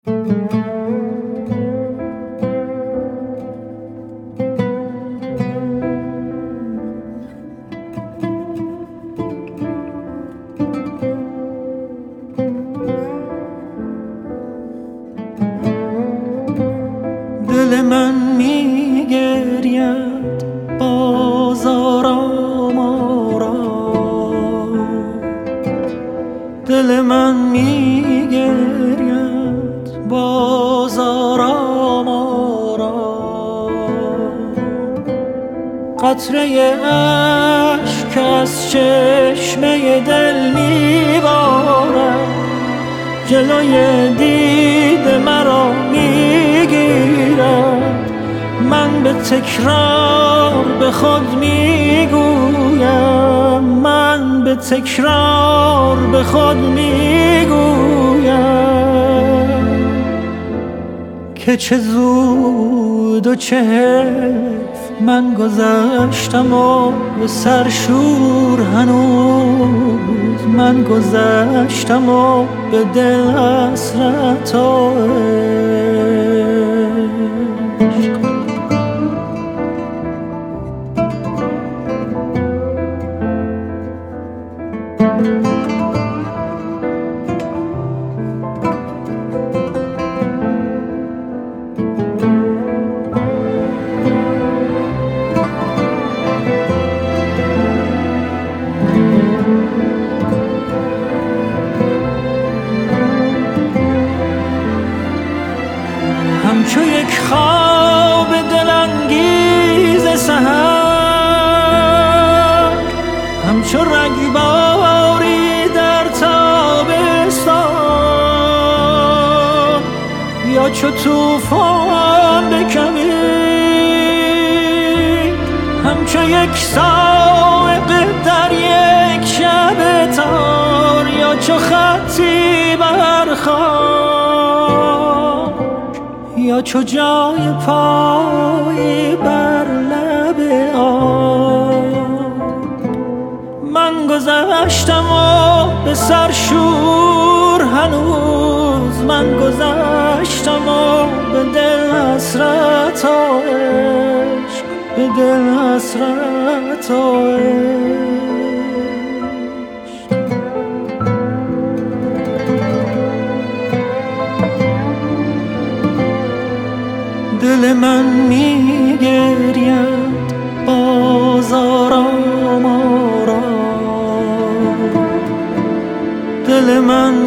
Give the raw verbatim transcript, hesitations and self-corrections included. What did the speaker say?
دل من می گرید باز آرام آرام، دل من می گرید باز آرام آرام. قطره اشک از چشمه دل می بارد، جلوی دید مرا می گیرد. من به تکرار به خود می گویم، من به تکرار به خود می گویم که چه زود و چه حیف من گذشتم و به سرشور هنوز من گذشتم و به دل حسرت و عشق. همچو یک خواب دلانگیز سحر، همچو رگباری در تابستان، یا چو طوفان بکمید، همچو یک صاعقه در یک شب تار، یا چو خطی بر خاک، یا چو جای پای بر لب آب. من گذشتم و به سرشور هنوز من گذشتم و به دل حسرت و عشق، به دل حسرت و عشق. دل من می گرید باز آرام آرام، دل من